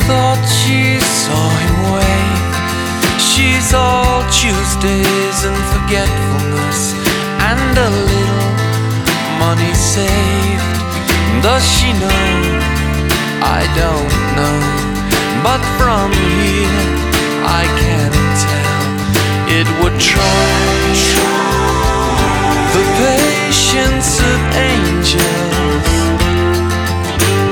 thought she saw him wave. She's all Tuesdays and forgetfulness and a little money saved. Does she know